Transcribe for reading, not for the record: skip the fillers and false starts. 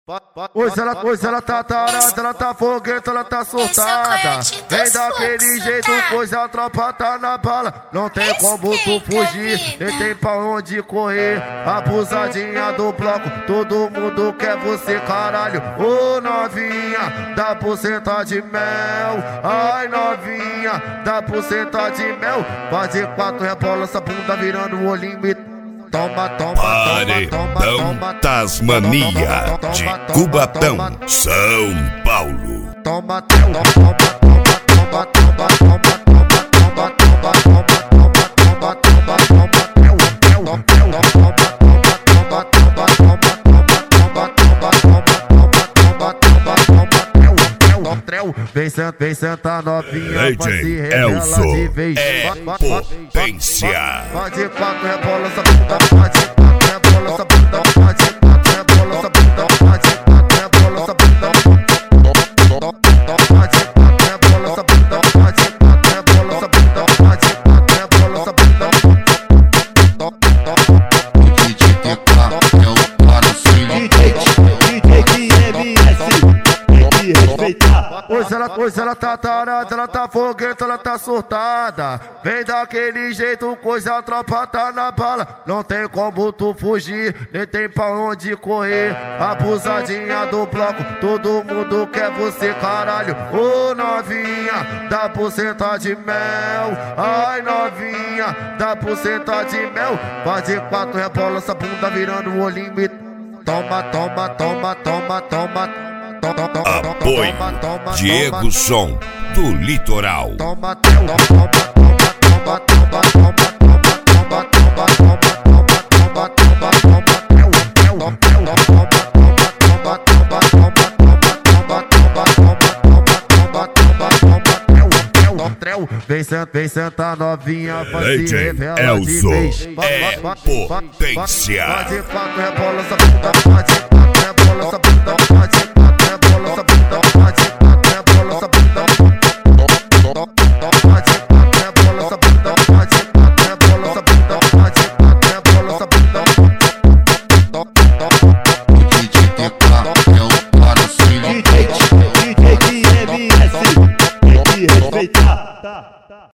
Hoje ela tá tarada, ela tá fogueta, ela tá surtada. Vem daquele jeito, pois a tropa tá na bala. Não tem como tu fugir, nem tem pra onde correr. Abusadinha do bloco, todo mundo quer você, caralho. Ô novinha, dá buceta de mel. Ai novinha, dá buceta de mel. Faz de quatro, rebola essa bunda virando o olhinho. Toma, toma, Paredão Tasmania de Cubatão, São Paulo. Toma, toma, toma, toma, toma, toma, toma, vem sentar novinha, vai se revelar de vez. Potência. Pode quatro, rebola essa bunda, pode quatro, rebola essa bunda, pode quatro, rebola essa bunda, pode quatro, rebola essa bunda, pode quatro, rebola essa bunda, pode quatro, rebola essa bunda, pode quatro, rebola essa bunda. O DJ tocar é o Paracinho. Hoje ela tá tarada, ela tá fogueta, ela tá surtada. Vem daquele jeito, coisa a tropa tá na bala. Não tem como tu fugir, nem tem pra onde correr. Abusadinha do bloco, todo mundo quer você, caralho. Ô novinha, dá buceta de mel. Ai novinha, dá buceta de mel. Faz de quatro, rebola essa bunda virando o olhinho. Toma, toma, toma, toma, toma. Apoio Diego Som do Litoral. Toma, toma, toma, toma, toma, toma, toma, toma, vem sentar novinha, vai se revelar de vez. Potência. Pode quatro, rebola essa bunda, pode quatro, rebola essa bunda, pode